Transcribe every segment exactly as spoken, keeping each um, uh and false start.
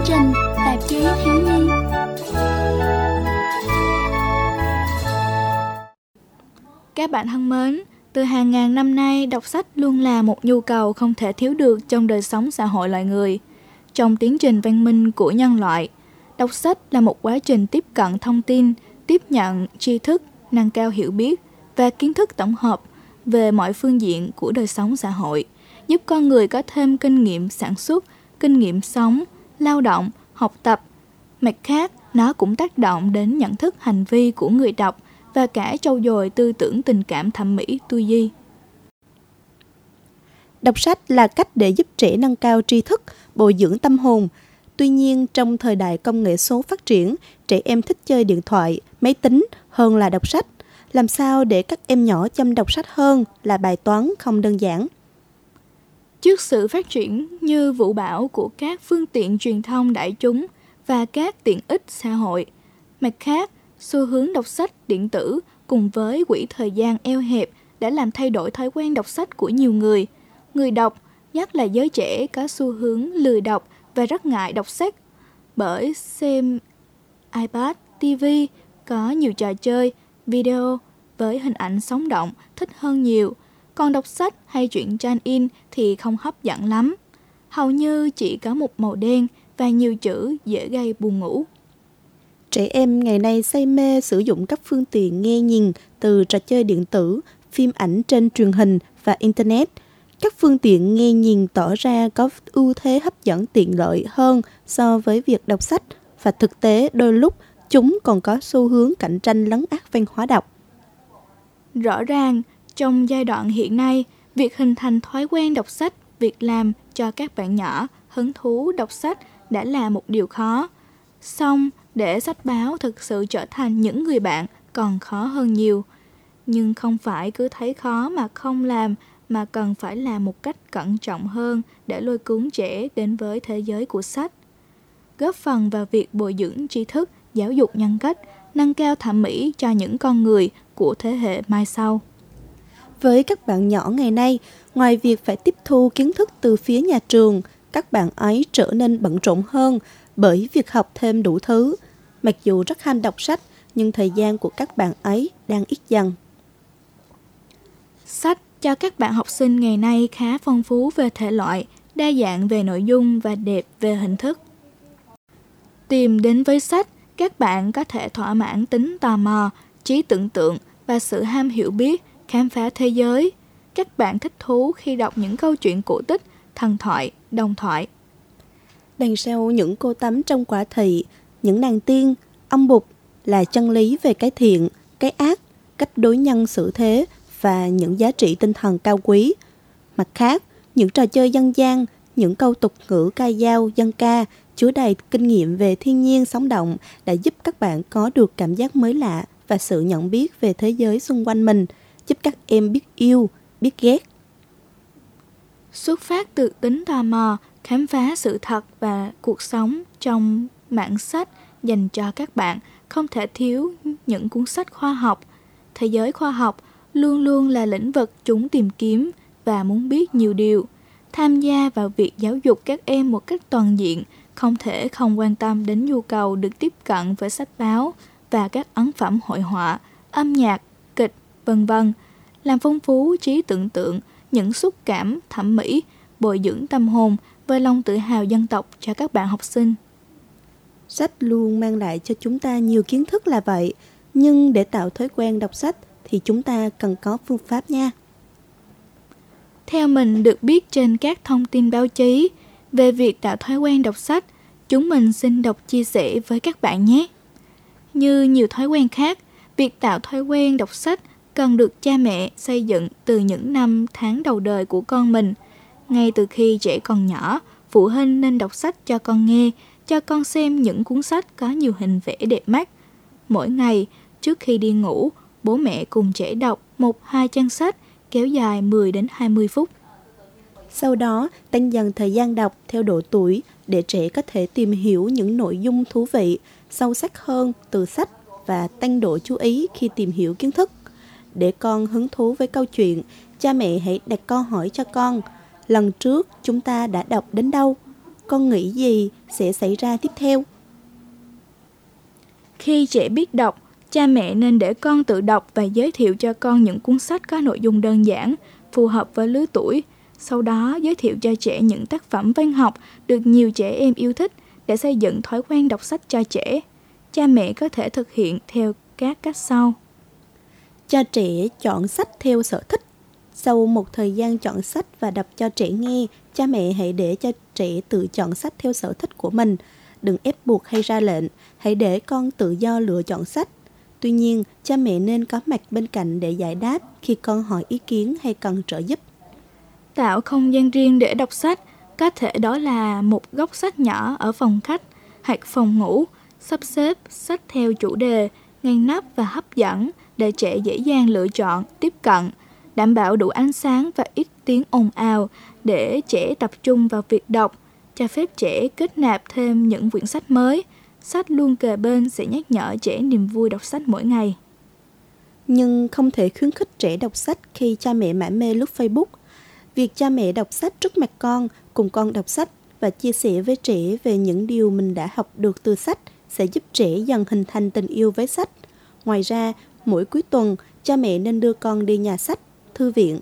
trình Tạp chí Thiếu nhi. Các bạn thân mến, từ hàng ngàn năm nay, đọc sách luôn là một nhu cầu không thể thiếu được trong đời sống xã hội loài người. Trong tiến trình văn minh của nhân loại, đọc sách là một quá trình tiếp cận thông tin, tiếp nhận tri thức, nâng cao hiểu biết và kiến thức tổng hợp về mọi phương diện của đời sống xã hội, giúp con người có thêm kinh nghiệm sản xuất, kinh nghiệm sống, lao động, học tập. Mặt khác, nó cũng tác động đến nhận thức hành vi của người đọc và cả trau dồi tư tưởng tình cảm thẩm mỹ tư duy. Đọc sách là cách để giúp trẻ nâng cao tri thức, bồi dưỡng tâm hồn. Tuy nhiên, trong thời đại công nghệ số phát triển, trẻ em thích chơi điện thoại, máy tính hơn là đọc sách. Làm sao để các em nhỏ chăm đọc sách hơn là bài toán không đơn giản. Trước sự phát triển như vũ bão của các phương tiện truyền thông đại chúng và các tiện ích xã hội, mặt khác, xu hướng đọc sách điện tử cùng với quỹ thời gian eo hẹp đã làm thay đổi thói quen đọc sách của nhiều người. Người đọc, nhất là giới trẻ, có xu hướng lười đọc và rất ngại đọc sách, bởi xem iPad, ti vi có nhiều trò chơi, video với hình ảnh sống động thích hơn nhiều. Còn đọc sách hay truyện tranh in thì không hấp dẫn lắm. Hầu như chỉ có một màu đen và nhiều chữ dễ gây buồn ngủ. Trẻ em ngày nay say mê sử dụng các phương tiện nghe nhìn từ trò chơi điện tử, phim ảnh trên truyền hình và Internet. Các phương tiện nghe nhìn tỏ ra có ưu thế hấp dẫn tiện lợi hơn so với việc đọc sách, và thực tế đôi lúc chúng còn có xu hướng cạnh tranh lấn át văn hóa đọc. Rõ ràng, trong giai đoạn hiện nay, việc hình thành thói quen đọc sách, việc làm cho các bạn nhỏ hứng thú đọc sách đã là một điều khó. Song, để sách báo thực sự trở thành những người bạn còn khó hơn nhiều. Nhưng không phải cứ thấy khó mà không làm, mà cần phải làm một cách cẩn trọng hơn để lôi cuốn trẻ đến với thế giới của sách. Góp phần vào việc bồi dưỡng tri thức, giáo dục nhân cách, nâng cao thẩm mỹ cho những con người của thế hệ mai sau. Với các bạn nhỏ ngày nay, ngoài việc phải tiếp thu kiến thức từ phía nhà trường, các bạn ấy trở nên bận rộn hơn bởi việc học thêm đủ thứ. Mặc dù rất ham đọc sách, nhưng thời gian của các bạn ấy đang ít dần. Sách cho các bạn học sinh ngày nay khá phong phú về thể loại, đa dạng về nội dung và đẹp về hình thức. Tìm đến với sách, các bạn có thể thỏa mãn tính tò mò, trí tưởng tượng và sự ham hiểu biết, khám phá thế giới. Các bạn thích thú khi đọc những câu chuyện cổ tích, thần thoại, đồng thoại. Đằng sau những cô tắm trong quả thị, những nàng tiên, ông Bụt là chân lý về cái thiện, cái ác, cách đối nhân xử thế và những giá trị tinh thần cao quý. Mặt khác, những trò chơi dân gian, những câu tục ngữ ca dao, dân ca chứa đầy kinh nghiệm về thiên nhiên sống động đã giúp các bạn có được cảm giác mới lạ và sự nhận biết về thế giới xung quanh mình, giúp các em biết yêu, biết ghét. Xuất phát từ tính tò mò, khám phá sự thật và cuộc sống trong mảng sách dành cho các bạn, không thể thiếu những cuốn sách khoa học. Thế giới khoa học luôn luôn là lĩnh vực chúng tìm kiếm và muốn biết nhiều điều. Tham gia vào việc giáo dục các em một cách toàn diện, không thể không quan tâm đến nhu cầu được tiếp cận với sách báo và các ấn phẩm hội họa, âm nhạc, kịch, vân vân, làm phong phú trí tưởng tượng, những xúc cảm thẩm mỹ, bồi dưỡng tâm hồn và lòng tự hào dân tộc cho các bạn học sinh. Sách luôn mang lại cho chúng ta nhiều kiến thức là vậy, nhưng để tạo thói quen đọc sách thì chúng ta cần có phương pháp nha. Theo mình được biết trên các thông tin báo chí về việc tạo thói quen đọc sách, chúng mình xin đọc chia sẻ với các bạn nhé. Như nhiều thói quen khác, việc tạo thói quen đọc sách cần được cha mẹ xây dựng từ những năm tháng đầu đời của con mình. Ngay từ khi trẻ còn nhỏ, phụ huynh nên đọc sách cho con nghe, cho con xem những cuốn sách có nhiều hình vẽ đẹp mắt. Mỗi ngày, trước khi đi ngủ, bố mẹ cùng trẻ đọc một hai trang sách kéo dài mười đến hai mươi phút. Sau đó, tăng dần thời gian đọc theo độ tuổi để trẻ có thể tìm hiểu những nội dung thú vị, sâu sắc hơn từ sách và tăng độ chú ý khi tìm hiểu kiến thức. Để con hứng thú với câu chuyện, cha mẹ hãy đặt câu hỏi cho con. Lần trước chúng ta đã đọc đến đâu? con nghĩ gì sẽ xảy ra tiếp theo? Khi trẻ biết đọc, cha mẹ nên để con tự đọc và giới thiệu cho con những cuốn sách có nội dung đơn giản, phù hợp với lứa tuổi. Sau đó giới thiệu cho trẻ những tác phẩm văn học được nhiều trẻ em yêu thích để xây dựng thói quen đọc sách cho trẻ. Cha mẹ có thể thực hiện theo các cách sau. Cho trẻ chọn sách theo sở thích. Sau một thời gian chọn sách và đọc cho trẻ nghe, cha mẹ hãy để cho trẻ tự chọn sách theo sở thích của mình. Đừng ép buộc hay ra lệnh, hãy để con tự do lựa chọn sách. Tuy nhiên, cha mẹ nên có mặt bên cạnh để giải đáp khi con hỏi ý kiến hay cần trợ giúp. Tạo không gian riêng để đọc sách, có thể đó là một góc sách nhỏ ở phòng khách hoặc phòng ngủ, sắp xếp sách theo chủ đề, ngăn nắp và hấp dẫn để trẻ dễ dàng lựa chọn, tiếp cận, đảm bảo đủ ánh sáng và ít tiếng ồn ào để trẻ tập trung vào việc đọc, cho phép trẻ kết nạp thêm những quyển sách mới. Sách luôn kề bên sẽ nhắc nhở trẻ niềm vui đọc sách mỗi ngày. Nhưng không thể khuyến khích trẻ đọc sách khi cha mẹ mải mê lướt Facebook. Việc cha mẹ đọc sách trước mặt con, cùng con đọc sách và chia sẻ với trẻ về những điều mình đã học được từ sách sẽ giúp trẻ dần hình thành tình yêu với sách. Ngoài ra, mỗi cuối tuần, cha mẹ nên đưa con đi nhà sách, thư viện.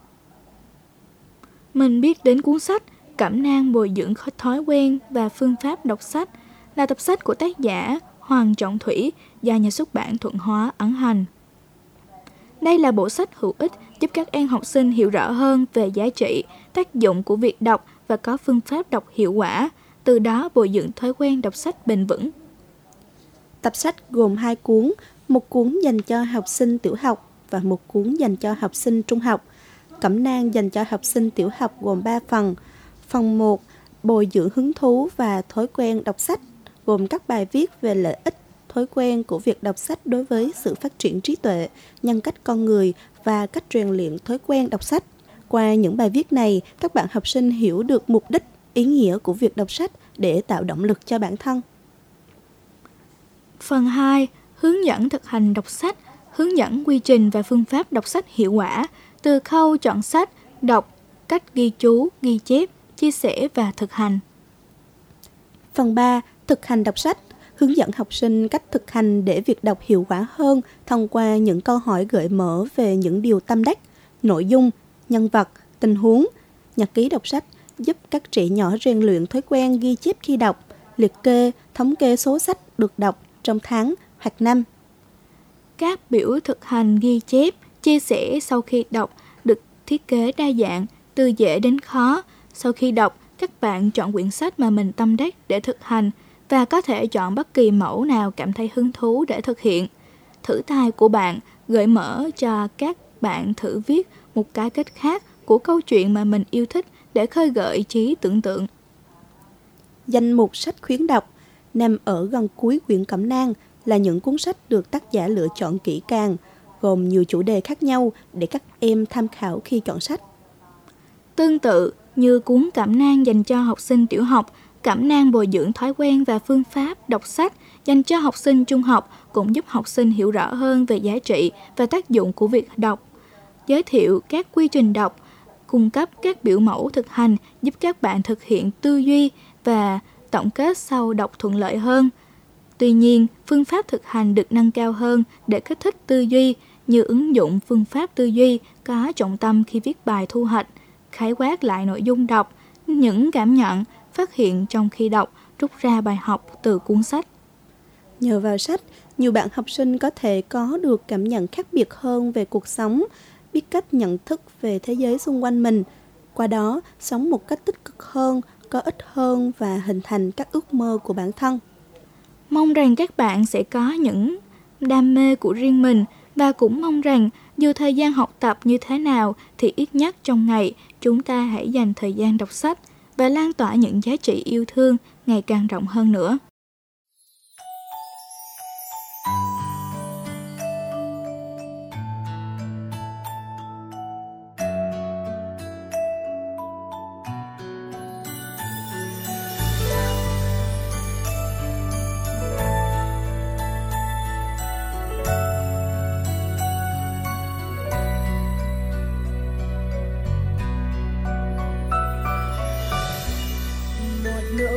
Mình biết đến cuốn sách Cẩm nang bồi dưỡng thói quen và phương pháp đọc sách là tập sách của tác giả Hoàng Trọng Thủy do nhà xuất bản Thuận Hóa ấn hành. Đây là bộ sách hữu ích giúp các em học sinh hiểu rõ hơn về giá trị, tác dụng của việc đọc và có phương pháp đọc hiệu quả, từ đó bồi dưỡng thói quen đọc sách bền vững. Tập sách gồm hai cuốn, một cuốn dành cho học sinh tiểu học và một cuốn dành cho học sinh trung học. Cẩm nang dành cho học sinh tiểu học gồm ba phần. Phần một, bồi dưỡng hứng thú và thói quen đọc sách, gồm các bài viết về lợi ích, thói quen của việc đọc sách đối với sự phát triển trí tuệ, nhân cách con người và cách rèn luyện thói quen đọc sách. Qua những bài viết này, các bạn học sinh hiểu được mục đích, ý nghĩa của việc đọc sách để tạo động lực cho bản thân. Phần hai, hướng dẫn thực hành đọc sách, hướng dẫn quy trình và phương pháp đọc sách hiệu quả, từ khâu chọn sách, đọc, cách ghi chú, ghi chép, chia sẻ và thực hành. Phần ba, thực hành đọc sách, hướng dẫn học sinh cách thực hành để việc đọc hiệu quả hơn thông qua những câu hỏi gợi mở về những điều tâm đắc, nội dung, nhân vật, tình huống. Nhật ký đọc sách giúp các trẻ nhỏ rèn luyện thói quen ghi chép khi đọc, liệt kê, thống kê số sách được đọc trong tháng hoặc năm. Các biểu thực hành ghi chép, chia sẻ sau khi đọc được thiết kế đa dạng, từ dễ đến khó. Sau khi đọc, các bạn chọn quyển sách mà mình tâm đắc để thực hành và có thể chọn bất kỳ mẫu nào cảm thấy hứng thú để thực hiện. Thử thai của bạn gợi mở cho các bạn thử viết một cái kết khác của câu chuyện mà mình yêu thích để khơi gợi trí tưởng tượng. Danh mục sách khuyến đọc nằm ở gần cuối quyển Cẩm nang là những cuốn sách được tác giả lựa chọn kỹ càng, gồm nhiều chủ đề khác nhau để các em tham khảo khi chọn sách. Tương tự như cuốn Cẩm nang dành cho học sinh tiểu học, Cẩm nang bồi dưỡng thói quen và phương pháp đọc sách dành cho học sinh trung học cũng giúp học sinh hiểu rõ hơn về giá trị và tác dụng của việc đọc, giới thiệu các quy trình đọc, cung cấp các biểu mẫu thực hành giúp các bạn thực hiện tư duy và tổng kết sau đọc thuận lợi hơn. Tuy nhiên, phương pháp thực hành được nâng cao hơn để kích thích tư duy như ứng dụng phương pháp tư duy có trọng tâm khi viết bài thu hoạch, khái quát lại nội dung đọc, những cảm nhận, phát hiện trong khi đọc, rút ra bài học từ cuốn sách. Nhờ vào sách, nhiều bạn học sinh có thể có được cảm nhận khác biệt hơn về cuộc sống, biết cách nhận thức về thế giới xung quanh mình. Qua đó, sống một cách tích cực hơn, có ích hơn và hình thành các ước mơ của bản thân. Mong rằng các bạn sẽ có những đam mê của riêng mình và cũng mong rằng dù thời gian học tập như thế nào thì ít nhất trong ngày chúng ta hãy dành thời gian đọc sách và lan tỏa những giá trị yêu thương ngày càng rộng hơn nữa. Nửa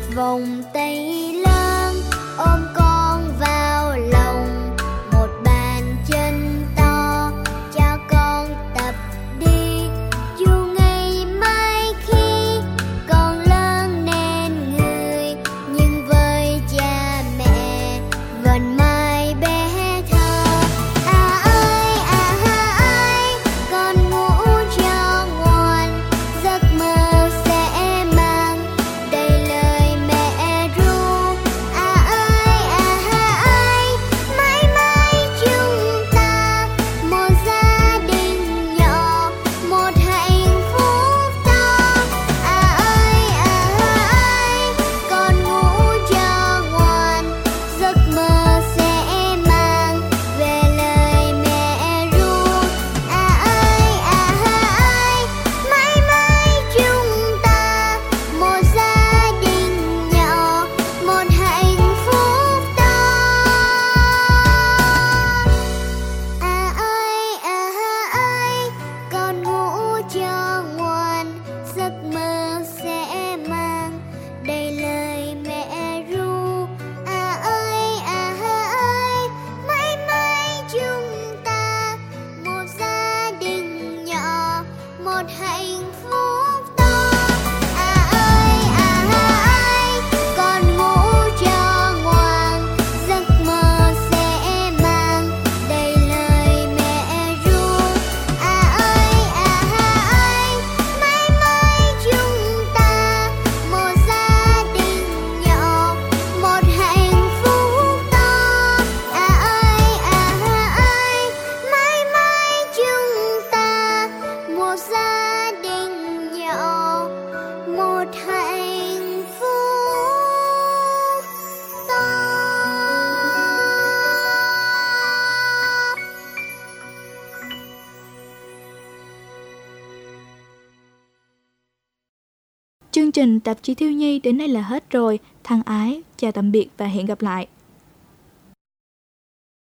vòng tay lớn ôm con vào lòng, một bàn chân to cho con tập đi, dù ngày mai khi con lớn nên người, nhưng với cha mẹ vẫn mãi bé thơ. À ơi à ơi, con ngủ cho ngoan, giấc mơ sẽ mang đầy lời mẹ ru. À ơi à ơi, mãi mãi chúng ta một gia đình nhỏ, một hạnh phúc to. À ơi à ơi, con ngủ cho ngoan, giấc mơ sẽ mang về lời mẹ ru. À ơi à ơi, mãi mãi chúng ta một gia đình nhỏ, một hạnh phúc to. À ơi à ơi, con ngủ cho ngoan, giấc mơ sẽ mang đầy lời mẹ ru. À ơi à ơi, mãi mãi chúng ta một gia đình nhỏ, một hạnh phúc to. À ơi à ơi, con ngủ cho ngoan, giấc mơ sẽ mang đầy lời mẹ ru. À ơi à ơi, mãi mãi chúng ta một gia đình nhỏ, một hạnh phúc to. À ơi à ơi, mãi mãi chúng ta một gia đình nhỏ, một hạnh phúc to. Chương trình Tạp chí Thiếu nhi đến đây là hết rồi. Thân ái, chào tạm biệt và hẹn gặp lại.